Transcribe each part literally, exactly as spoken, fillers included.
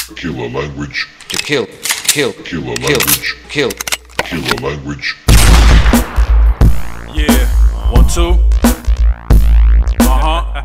Killer language. To kill, kill, Killer kill, language. kill. Killer language. Yeah, one, two. Uh-huh.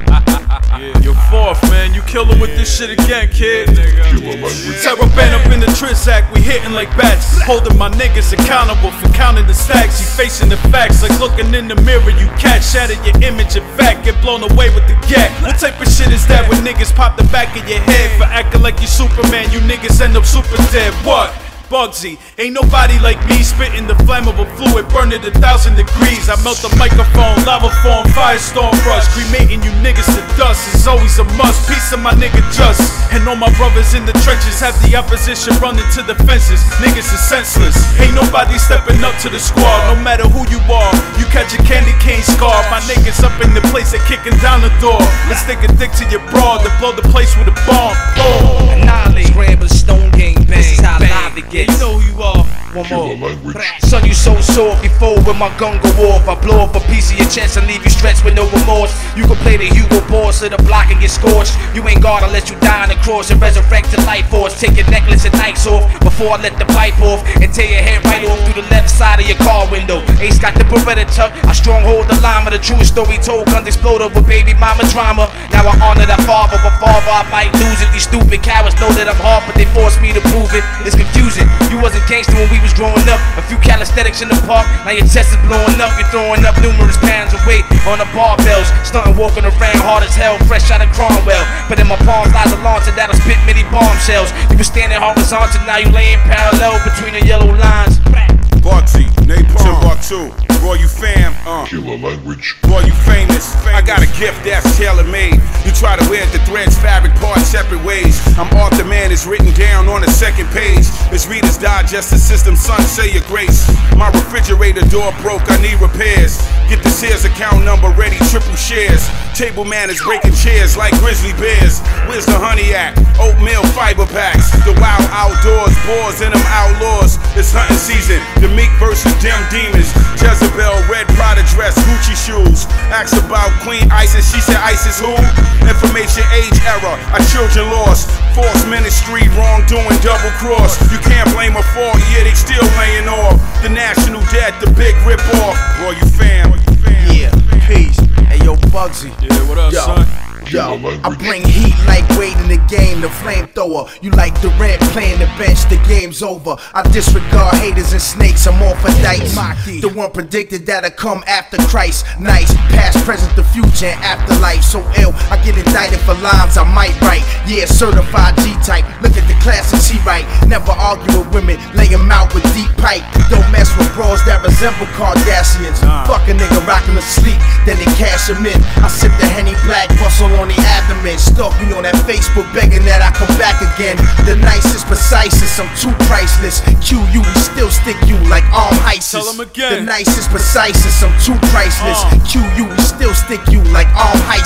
Yeah, you're fourth, man. You killin' with this shit again, kid. Killer language. Terror band up in the Trizac, we hitting like bats. Holding my niggas accountable for counting the stacks. You facing the facts, like looking in the mirror. You catch, shatter your image in fact, get blown away with the gag. What type of shit is that when niggas pop the back of your head for acting like you Superman? You niggas end up super dead. What? Bugsy, ain't nobody like me spitting the flammable fluid, burning a thousand degrees. I melt the microphone, lava form, firestorm rush, cremating you niggas to dust is always a must. Peace of my nigga Just, and all my brothers in the trenches have the opposition running to the fences. Niggas is senseless, ain't nobody stepping up to the squad. No matter who you are, you catch a candy cane scar. My niggas up in the place, they kicking down the door. Let's stick a dick to your broad, then blow the place with a bomb. Oh. Annihilate, scramble, stone gang bang. This is how live it gets. You know who you are. One Killer more. language. Son, you so sore before when my gun go off. I blow up a piece of your chest and leave you stretched with no remorse. You can play the Hugo Boss of the block and get scorched. You ain't God unless you die on the cross and resurrect to life force. Take your necklace and nights off before I let the pipe off and tear your head right off through the left side of your car window. Ace got the Beretta tuck. I stronghold the llama. The truest story told. Guns explode over baby mama drama. Now I honor that father, but father I might lose it. These stupid cowards know that I'm hard, but they force me to prove it. It's confusing. You wasn't gangster when we was growing up. A few calisthenics in the park, now your chest is blowing up. You're throwing up numerous pounds of weight on the barbells. Stunting, walking around hard as hell, fresh out of Cromwell. But in my palms lies a launcher that'll spit many bombshells. You were standing horizontal, now you laying parallel between the yellow lines. Bugsy, Napalm, Timbuktu, boy you fam, uh Killer language. boy you famous. I got a gift that's tailor-made. You try to wear the threads, fabric parts separate ways. I'm Arthur Man, it's written down on the second page. It's Reader's Digest, the system, son, say your grace. My refrigerator door broke, I need repairs. Get the Sears account number ready, triple shares. Table manners breaking chairs like grizzly bears. Where's the honey at? Oatmeal fiber packs. The wild outdoors, boars and them outlaws. It's hunting season. The Meek versus them demons. Jezebel, red Prada dress, Gucci shoes. Asked about Queen Isis, she said Isis who? Information age error, our children lost. False ministry, wrongdoing, double cross. You can't blame her for it, yeah, they still laying off. The national debt, the big rip off. Boy, you fam. Yeah, peace. Hey yo, Bugsy. Yeah, what up, Yo. son? Yo, Killer I language. bring heat like Wade in the game, the flamethrower. You like Durant playing the bench, the game's over. I disregard haters and snakes, I'm all for dice. The one predicted that'll come after Christ. Nice, past, present, the future, and afterlife. So ill, I get indicted for lines I might write. Yeah, certified G-type, look at the classics he write. Never argue with women, lay him out with deep pipe. Don't mess with bros that resemble Kardashians. Fuck a nigga rockin' to sleep, then they cash him in. I sip the Henny Black, bustle on the abdomen. Stalk me on that Facebook begging that I come back again. The nicest, precisest, I'm too priceless. Q you, we still stick you like arm heists. Tell 'em again. The nicest, precisest, I'm too priceless. Uh. Q you, we still stick you like arm heists.